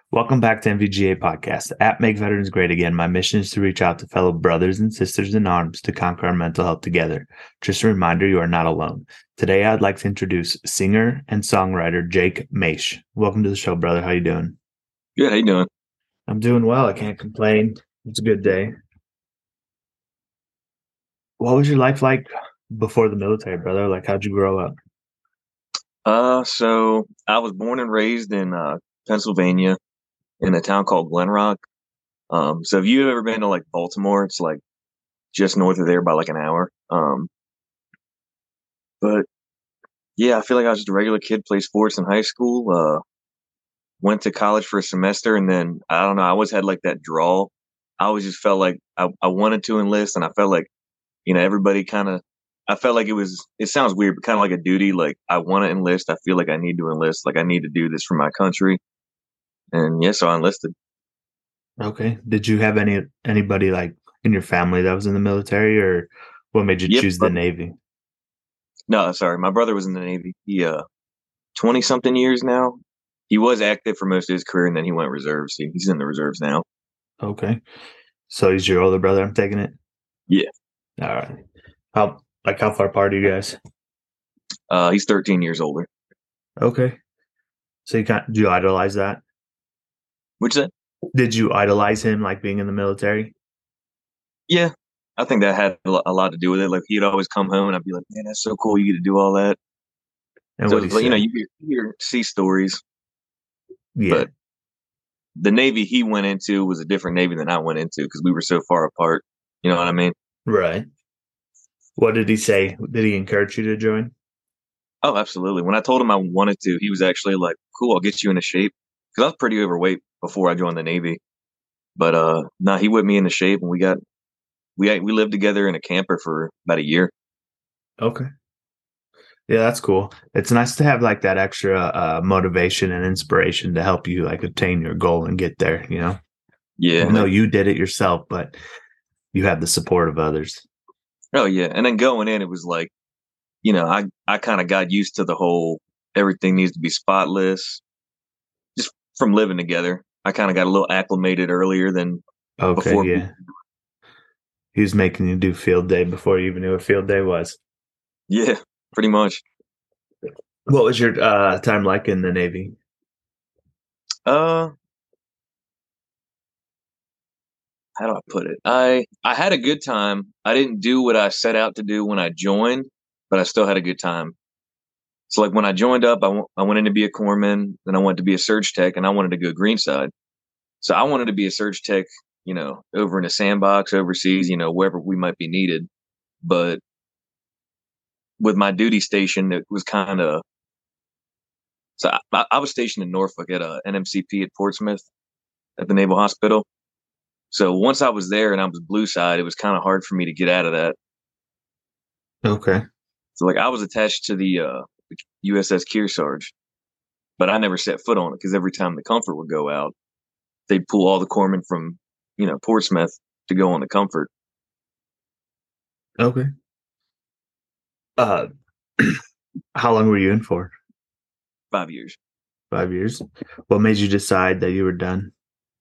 Welcome back to MVGA Podcast, the app Make Veterans Great Again. My mission is to reach out to fellow brothers and sisters in arms to conquer our mental health together. Just a reminder, you are not alone. Today, I'd like to introduce singer and songwriter Jake Maish. Welcome to the show, brother. How you doing? Good. How you doing? I'm doing well. I can't complain. It's a good day. What was your life like before the military, brother? Like, how'd you grow up? So I was born and raised in Pennsylvania in a town called Glen Rock. So if you've ever been to like Baltimore, it's like just north of there by like an hour. But yeah, I feel like I was just a regular kid, played sports in high school, went to college for a semester, and then I don't know, I always had like that draw. I always just felt like I wanted to enlist, and I felt like, everybody kind of, I felt like it sounds weird, but kind of like a duty. Like I want to enlist. I feel like I need to enlist. Like I need to do this for my country. And yeah, so I enlisted. Okay. Did you have anybody like in your family that was in the military, or what made you Yep. choose the Navy? No, sorry. My brother was in the Navy. He, 20 something years now. He was active for most of his career and then he went reserves. He's in the reserves now. Okay. So he's your older brother, I'm taking it? Yeah. All right. How far apart are you guys? He's 13 years older. Okay. So do you idolize that? Which that? Did you idolize him like being in the military? Yeah. I think that had a lot to do with it. Like he'd always come home and I'd be like, man, that's so cool. You get to do all that. And So what it's he like, say? see stories, Yeah. but the Navy he went into was a different Navy than I went into because we were so far apart. You know what I mean? Right. What did he say? Did he encourage you to join? Oh, absolutely. When I told him I wanted to, he was actually like, cool, I'll get you into shape. Because I was pretty overweight before I joined the Navy. But no, he whipped me into shape and we lived together in a camper for about a year. Okay. Yeah, that's cool. It's nice to have like that extra motivation and inspiration to help you like obtain your goal and get there, Yeah. Even though you did it yourself, but you have the support of others. Oh yeah. And then going in, it was like, I kind of got used to the whole everything needs to be spotless just from living together. I kind of got a little acclimated earlier than Okay, before. yeah. He was making you do field day before you even knew what field day was. Yeah, pretty much. What was your time like in the Navy? Uh, how do I put it? I had a good time. I didn't do what I set out to do when I joined, but I still had a good time. So like when I joined up, I went in to be a corpsman, then I went to be a surge tech, and I wanted to go greenside. So I wanted to be a surge tech, over in a sandbox overseas, wherever we might be needed. But with my duty station, it was kind of so I was stationed in Norfolk at a NMCP at Portsmouth at the Naval Hospital. So once I was there and I was blue side, it was kind of hard for me to get out of that. Okay. So like I was attached to the USS Kearsarge, but I never set foot on it because every time the Comfort would go out, they'd pull all the corpsmen from Portsmouth to go on the Comfort. Okay. Uh, how long were you in for? 5 years. 5 years. What made you decide that you were done?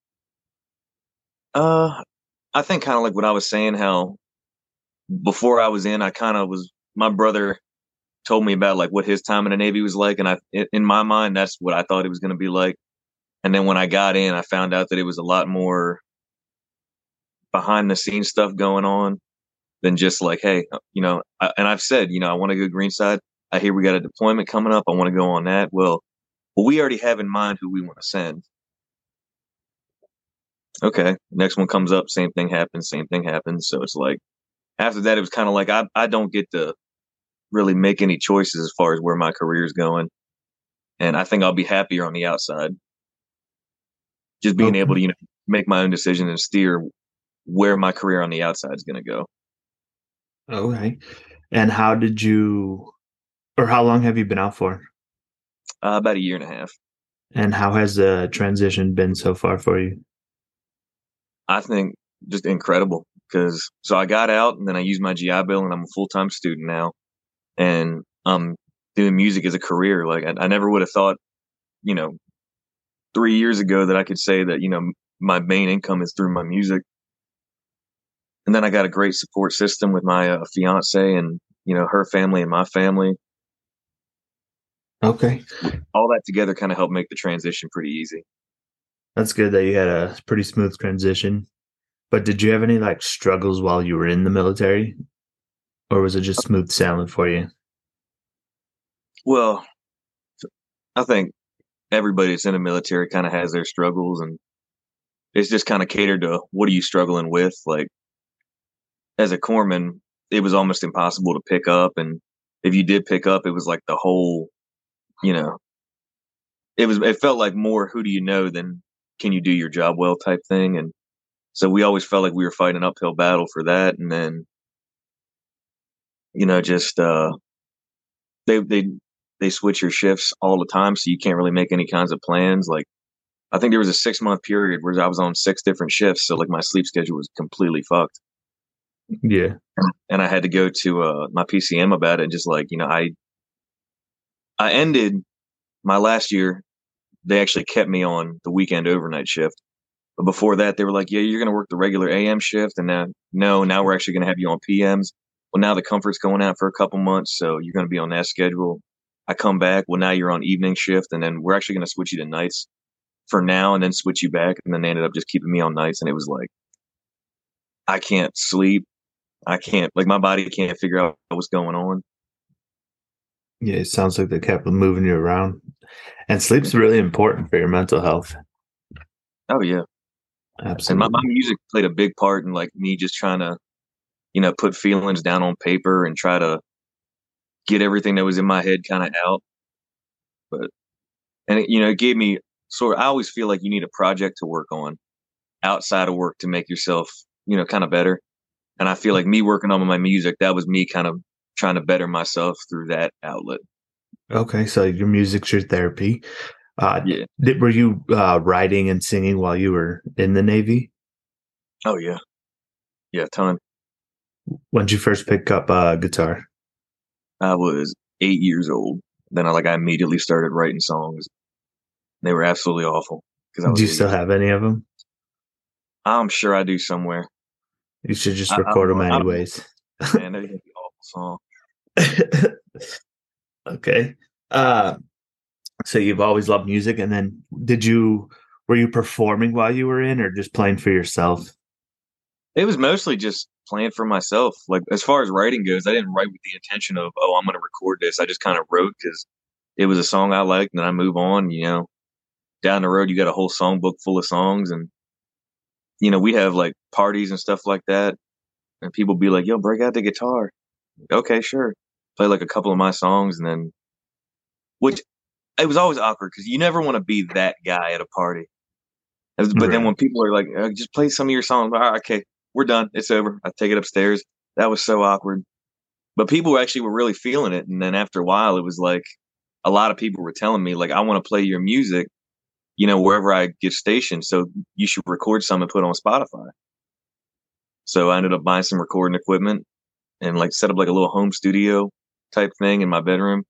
I think kind of like what I was saying, how before I was in, I kind of was. My brother told me about like what his time in the Navy was like, and in my mind, that's what I thought it was going to be like. And then when I got in, I found out that it was a lot more behind the scenes stuff going on than just like, hey, and I've said, I want to go greenside. I hear we got a deployment coming up. I want to go on that. Well, we already have in mind who we want to send. Okay, next one comes up, same thing happens, same thing happens. So it's like after that, it was kind of like I don't get to really make any choices as far as where my career is going, and I think I'll be happier on the outside, just being able Okay. to make my own decision and steer where my career on the outside is going to go. Okay. And how long have you been out for? About a year and a half. And how has the transition been so far for you? I think just incredible because so I got out and then I used my GI Bill and I'm a full time student now and I'm doing music as a career. Like I never would have thought, you know, 3 years ago that I could say that, my main income is through my music. And then I got a great support system with my fiance and, her family and my family. Okay. All that together kind of helped make the transition pretty easy. That's good that you had a pretty smooth transition. But did you have any like struggles while you were in the military? Or was it just smooth sailing for you? Well, I think everybody that's in the military kind of has their struggles, and it's just kind of catered to what are you struggling with. Like as a corpsman, it was almost impossible to pick up, and if you did pick up, it was like the whole, you know, it felt like more who do you know than can you do your job well type thing, and so we always felt like we were fighting an uphill battle for that, and then just they switch your shifts all the time, so you can't really make any kinds of plans. Like I think there was a 6 month period where I was on 6 different shifts, so like my sleep schedule was completely fucked. Yeah. And I had to go to my PCM about it. Just like I ended my last year. They actually kept me on the weekend overnight shift, but before that, they were like, "Yeah, you're going to work the regular AM shift," and now we're actually going to have you on PMs. Well, now the comfort's going out for a couple months, so you're going to be on that schedule. I come back. Well, now you're on evening shift, and then we're actually going to switch you to nights for now, and then switch you back. And then they ended up just keeping me on nights, and it was like I can't sleep. I can't, like, my body can't figure out what's going on. Yeah, it sounds like they kept moving you around. And sleep's really important for your mental health. Oh yeah, and my Absolutely. music played a big part in like me just trying to put feelings down on paper and try to get everything that was in my head kind of out. But it gave me sort of, I always feel like you need a project to work on outside of work to make yourself kind of better. And I feel like me working on my music, that was me kind of trying to better myself through that outlet. Okay, so your music's your therapy. Yeah. Were you writing and singing while you were in the Navy? Oh yeah. Yeah. Ton. When did you first pick up guitar? I was 8 years old. Then I immediately started writing songs. They were absolutely awful because I Do was you eight still years old. have any of them? I'm sure I do somewhere. You should just I don't record them know. I don't know, anyways. man. That'd be an awful song. Okay. Uh, so you've always loved music, and then were you performing while you were in, or just playing for yourself? It was mostly just playing for myself. Like as far as writing goes, I didn't write with the intention of, oh, I'm going to record this. I just kind of wrote because it was a song I liked, and then I move on. Down the road, you got a whole songbook full of songs, and we have like parties and stuff like that, and people be like, "Yo, break out the guitar." Okay, sure. Play like a couple of my songs, and then which it was always awkward because you never want to be that guy at a party. But then Right. when people are like, "Just play some of your songs," all right, okay, we're done. It's over. I take it upstairs. That was so awkward. But people actually were really feeling it, and then after a while, it was like a lot of people were telling me like, "I want to play your music." Wherever I get stationed. So you should record some and put on Spotify. So I ended up buying some recording equipment and like set up like a little home studio type thing in my bedroom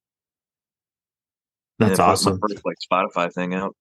That's and put my awesome. first like Spotify thing out.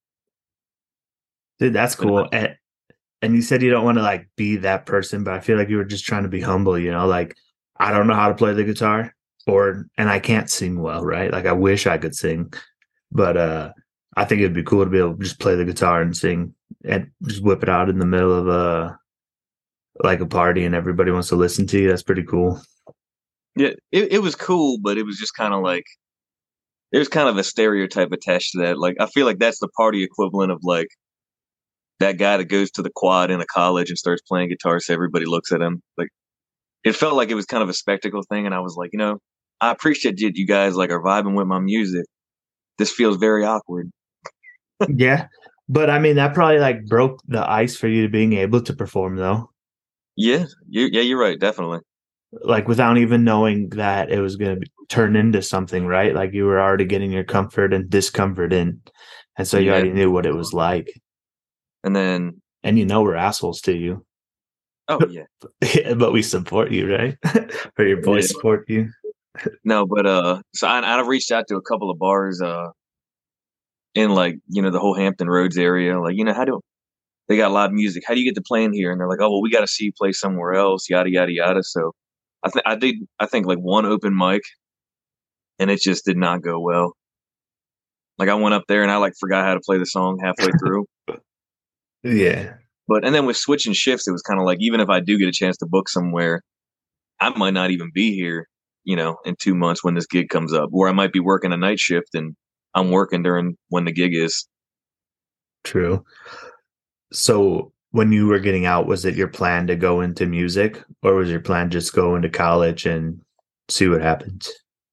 Dude, that's But cool. And you said you don't want to like be that person, but I feel like you were just trying to be humble, like I don't know how to play the guitar and I can't sing well, right? Like I wish I could sing, but I think it'd be cool to be able to just play the guitar and sing and just whip it out in the middle of like a party and everybody wants to listen to you. That's pretty cool. yeah, it was cool, but it was just kind of like there's kind of a stereotype attached to that. Like I feel like that's the party equivalent of like that guy that goes to the quad in a college and starts playing guitar so everybody looks at him. Like it felt like it was kind of a spectacle thing, and I was like, I appreciate you guys like are vibing with my music. This feels very awkward. Yeah. But I mean, that probably like broke the ice for you to being able to perform though. Yeah, you're right, definitely. Like without even knowing that it was going to turn into something, right? Like you were already getting your comfort and discomfort in. And so you Yeah, already knew what it was like. and then And we're assholes to you. oh yeah, But we support you, right? Or your yeah. boys support you. No, but so I've reached out to a couple of bars in like, the whole Hampton Roads area. Like, how do they got live music? How do you get to play in here? And they're like, oh, well, we got to see you play somewhere else, yada, yada, yada. So I think like one open mic and it just did not go well. Like I went up there and I like forgot how to play the song halfway through. Yeah. And then with switching shifts, it was kind of like, even if I do get a chance to book somewhere, I might not even be here, in 2 months when this gig comes up, or I might be working a night shift and I'm working during when the gig is. True. So when you were getting out, was it your plan to go into music, or was your plan just go into college and see what happens?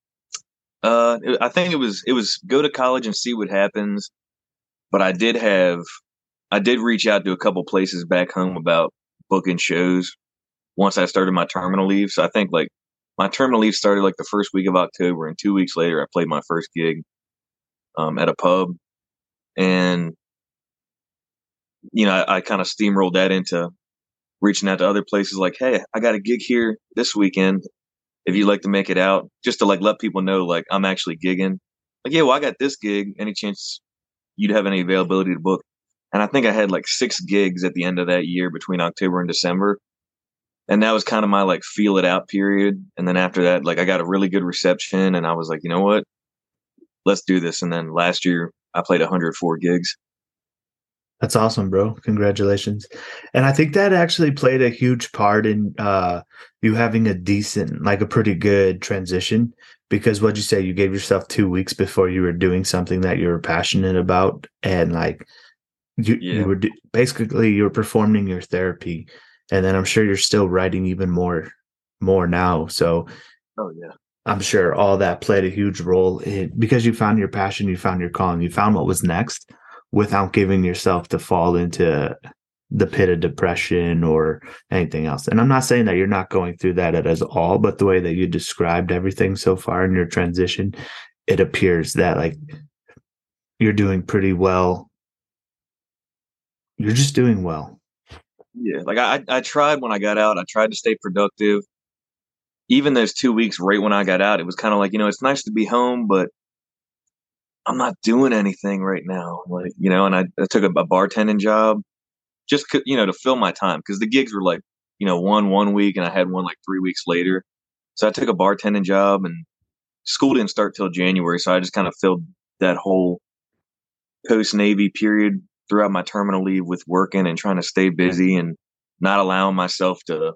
I think it was go to college and see what happens. But I did reach out to a couple places back home about booking shows once I started my terminal leave. So I think like my terminal leave started like the first week of October, and 2 weeks later I played my first gig at a pub, and I kind of steamrolled that into reaching out to other places like, hey, I got a gig here this weekend. If you'd like to make it out, just to like let people know like I'm actually gigging. Like, yeah, well, I got this gig. Any chance you'd have any availability to book? And I think I had like 6 gigs at the end of that year between October and December. And that was kind of my like feel it out period. And then after that, like I got a really good reception and I was like, you know what? Let's do this. And then last year I played 104 gigs. That's awesome, bro. Congratulations. And I think that actually played a huge part in you having a decent, like a pretty good transition. Because what'd you say? You gave yourself 2 weeks before you were doing something that you were passionate about. And like you were basically you were performing your therapy. And then I'm sure you're still writing even more now. So Oh, yeah. I'm sure all that played a huge role because you found your passion, you found your calling, you found what was next without giving yourself to fall into the pit of depression or anything else. And I'm not saying that you're not going through that at all, but the way that you described everything so far in your transition, it appears that like you're doing pretty well. You're just doing well. Yeah. Like I tried when I got out, I tried to stay productive. Even those 2 weeks right when I got out, it was kind of like, it's nice to be home, but I'm not doing anything right now. Like, and I took a bartending job just, to fill my time because the gigs were like, one week and I had one like 3 weeks later. So I took a bartending job and school didn't start till January. So I just kind of filled that whole post Navy period throughout my terminal leave with working and trying to stay busy and not allowing myself to,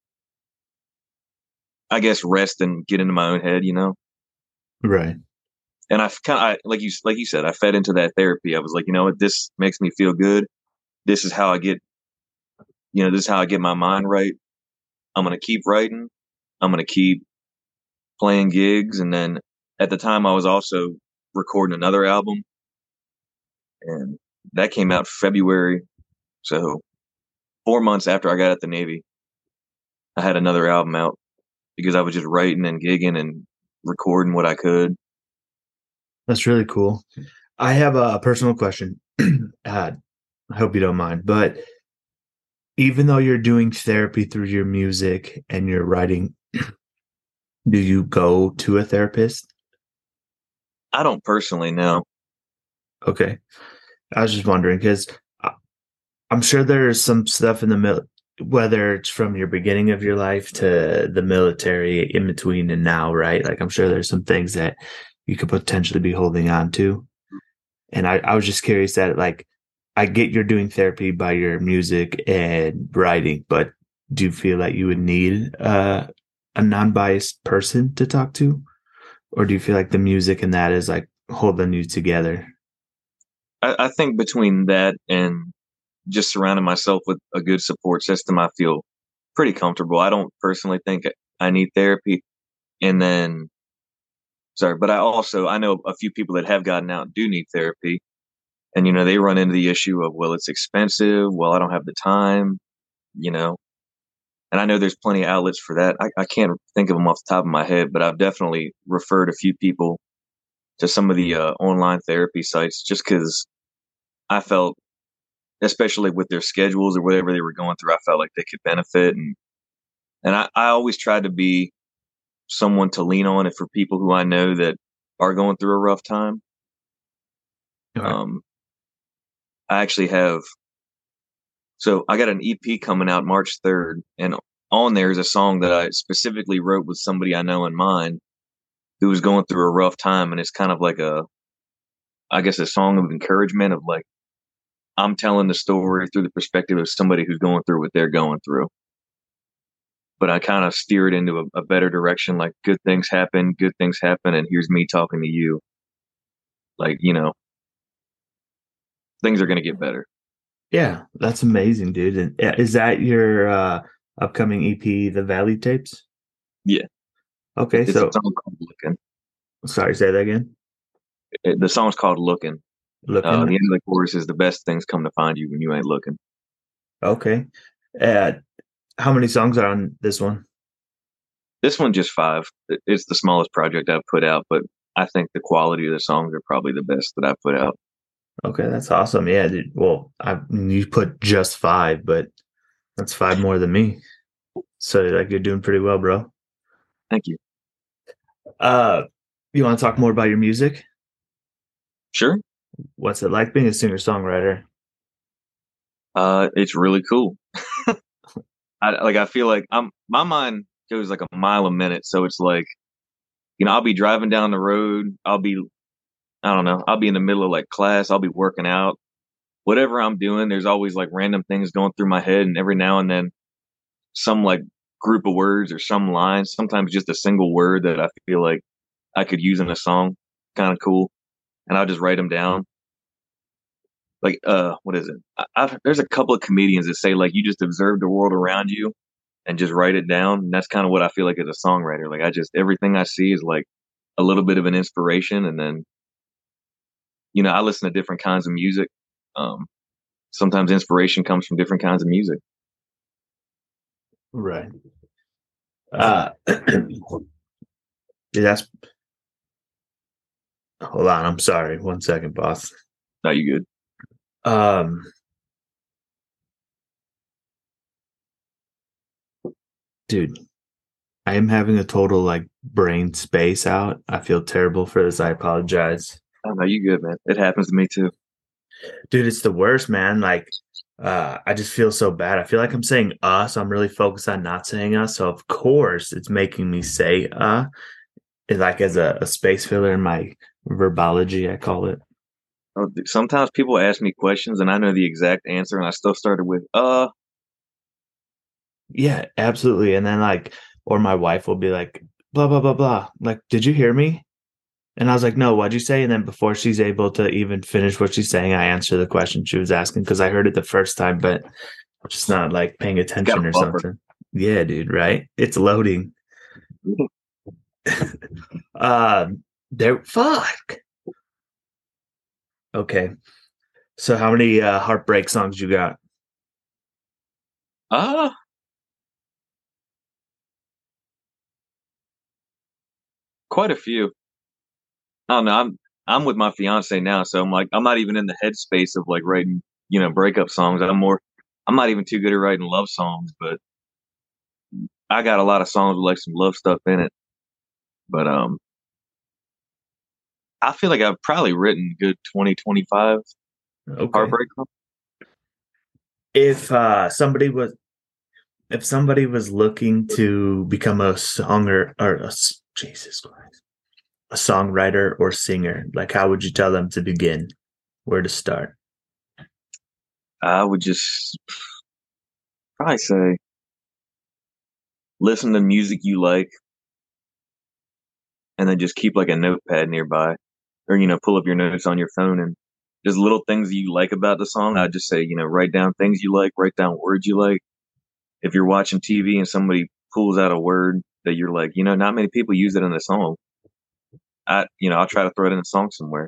I guess, rest and get into my own head, Right. And I kind of, like you said, I fed into that therapy. I was like, you know what, this makes me feel good. This is how I get, this is how I get my mind right. I'm going to keep writing. I'm going to keep playing gigs. And then at the time I was also recording another album and that came out February. So 4 months after I got out the Navy, I had another album out because I was just writing and gigging and recording what I could. That's really cool. I have a personal question. I hope you don't mind, but even though you're doing therapy through your music and your writing, do you go to a therapist? I don't personally know. Okay. I was just wondering because I'm sure there's some stuff in the whether it's from your beginning of your life to the military in between and now, right? Like I'm sure there's some things that you could potentially be holding on to. And I was just curious that like I get you're doing therapy by your music and writing, but do you feel that you would need a non-biased person to talk to? Or do you feel like the music and that is like holding you together? I think between that and just surrounding myself with a good support system, I feel pretty comfortable. I don't personally think I need therapy. And then, sorry, but I know a few people that have gotten out and do need therapy. And, they run into the issue of, well, it's expensive. Well, I don't have the time, you know. And I know there's plenty of outlets for that. I can't think of them off the top of my head, but I've definitely referred a few people to some of the online therapy sites just because I felt, especially with their schedules or whatever they were going through, I felt like they could benefit. And I always try to be someone to lean on it for people who I know that are going through a rough time. All right. I actually have, so I got an EP coming out March 3rd, and on there is a song that I specifically wrote with somebody I know in mind who was going through a rough time. And it's kind of like I guess, a song of encouragement of like, I'm telling the story through the perspective of somebody who's going through what they're going through. But I kind of steer it into a better direction. Like good things happen, and here's me talking to you. Like, things are going to get better. Yeah, that's amazing, dude. And is that your upcoming EP, The Valley Tapes? Yeah. Okay, It's so a song called Looking. sorry, say that again. The song's called Looking. The Looking. end of the chorus is the best things come to find you when you ain't looking. Okay. Uh, how many songs are on this one? This one just 5. It's the smallest project I've put out, but I think the quality of the songs are probably the best that I've put out. Okay, that's awesome. Yeah, dude. Well, you put just 5, but that's 5 more than me. So like you're doing pretty well, bro. Thank you. You want to talk more about your music? Sure. What's it like being a singer-songwriter? It's really cool. I feel like my mind goes like a mile a minute. So it's like, I'll be driving down the road. I don't know, I'll be in the middle of like class. I'll be working out, whatever I'm doing. There's always like random things going through my head. And every now and then some like group of words or some lines, sometimes just a single word that I feel like I could use in a song. Kind of cool. And I'll just write them down. Like, what is it? There's a couple of comedians that say like, you just observe the world around you and just write it down. And that's kind of what I feel like as a songwriter. Like everything I see is like a little bit of an inspiration. And then, I listen to different kinds of music. Sometimes inspiration comes from different kinds of music. Right. That's hold on. I'm sorry. 1 second, boss. No, you good. Dude, I am having a total like brain space out. I feel terrible for this. I apologize. Oh, no, you good, man. It happens to me too. Dude, it's the worst, man. Like, I just feel so bad. I feel like I'm saying so I'm really focused on not saying So of course it's making me say like as a space filler in my verbology, I call it. Sometimes people ask me questions and I know the exact answer and I still started with Yeah, absolutely. And then like, or my wife will be like, blah, blah, blah, blah. Like, did you hear me? And I was like, no, what'd you say? And then before she's able to even finish what she's saying, I answer the question she was asking because I heard it the first time, but I'm just not like paying got attention a or buffer. something. Yeah, dude, right? It's loading. Fuck. Okay. So how many heartbreak songs you got? Quite a few. I don't know. I'm with my fiance now, so I'm like I'm not even in the headspace of like writing, breakup songs. I'm not even too good at writing love songs, but I got a lot of songs with like some love stuff in it. But I feel like I've probably written good 20-25 Okay. heartbreak songs. If somebody was looking to become a songer or Jesus Christ, a songwriter or singer, like how would you tell them to begin? Where to start? I would just probably say listen to music you like and then just keep like a notepad nearby or, pull up your notes on your phone and just little things you like about the song. I'd just say, write down things you like, write down words you like. If you're watching TV and somebody pulls out a word that you're like, not many people use it in a song. I'll try to throw it in a song somewhere.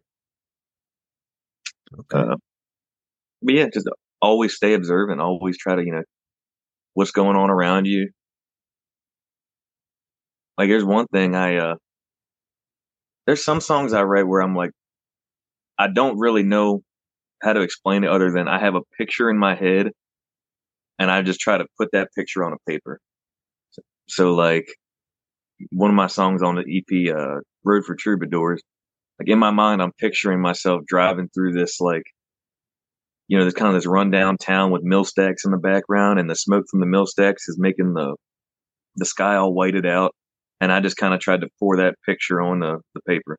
Okay. But yeah, just always stay observant. Always try to, what's going on around you. Like there's one thing there's some songs I write where I'm like, I don't really know how to explain it other than I have a picture in my head and I just try to put that picture on a paper. So like one of my songs on the EP, Road for Troubadours, like in my mind, I'm picturing myself driving through this like, there's kind of this rundown town with mill stacks in the background, and the smoke from the mill stacks is making the sky all whited out. And I just kind of tried to pour that picture on the paper.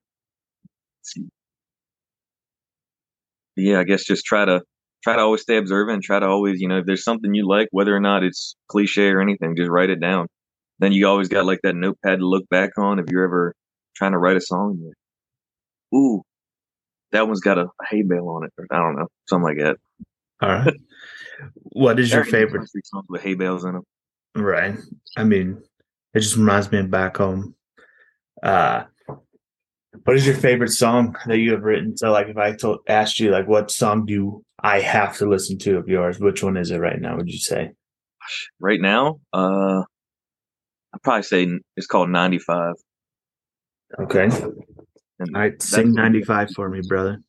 Yeah, I guess just try to always stay observant. Try to always, if there's something you like, whether or not it's cliche or anything, just write it down. Then you always got like that notepad to look back on if you're ever trying to write a song. Like, ooh, that one's got a hay bale on it. Or, I don't know, something like that. All right. What is your favorite country songs with hay bales in them? Right. I mean, it just reminds me of back home. Uh, what is your favorite song that you have written? So, like, if I asked you, like, what song do I have to listen to of yours? Which one is it right now? Would you say? Right now, I'd probably say it's called 95. Okay. And All right, sing 95 for me, brother.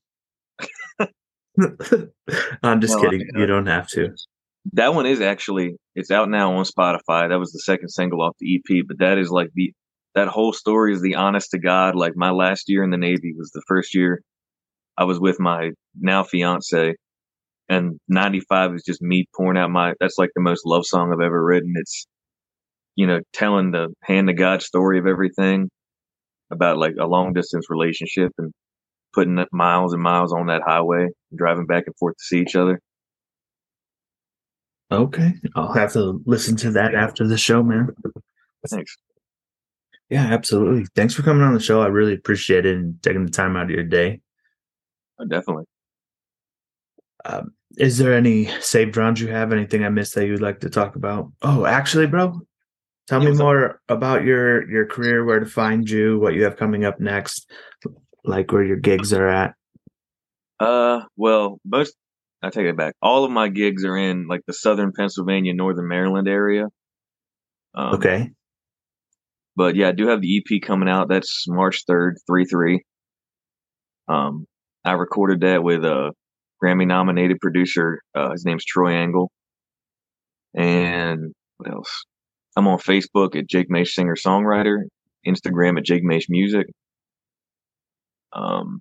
I'm just kidding. You don't have to. That one is actually, it's out now on Spotify. That was the second single off the EP, but that is like that whole story is the honest to God. Like my last year in the Navy was the first year I was with my now fiance, and 95 is just me pouring out that's like the most love song I've ever written. It's, telling the hand to God story of everything about like a long distance relationship and putting miles and miles on that highway, driving back and forth to see each other. Okay. I'll have to listen to that after the show, man. Thanks. Yeah, absolutely. Thanks for coming on the show. I really appreciate it and taking the time out of your day. Oh, definitely. Is there any saved rounds you have? Anything I missed that you'd like to talk about? Oh, actually, bro, tell me more about your career, where to find you, what you have coming up next, like where your gigs are at. Well, I take it back. All of my gigs are in like the southern Pennsylvania, northern Maryland area. Okay. But yeah, I do have the EP coming out. That's March 3rd, 3/3. I recorded that with a Grammy nominated producer. His name's Troy Angle. And what else? I'm on Facebook at Jake Maish Singer Songwriter, Instagram at Jake Maish Music. I'm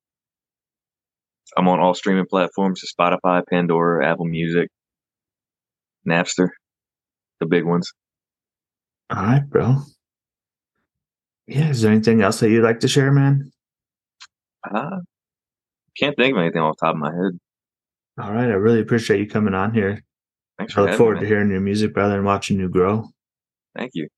on all streaming platforms: so Spotify, Pandora, Apple Music, Napster, the big ones. All right, bro. Yeah, is there anything else that you'd like to share, man? Can't think of anything off the top of my head. All right, I really appreciate you coming on here. Thanks I for look having forward me, to man. hearing your music, brother, and watching you grow. Thank you.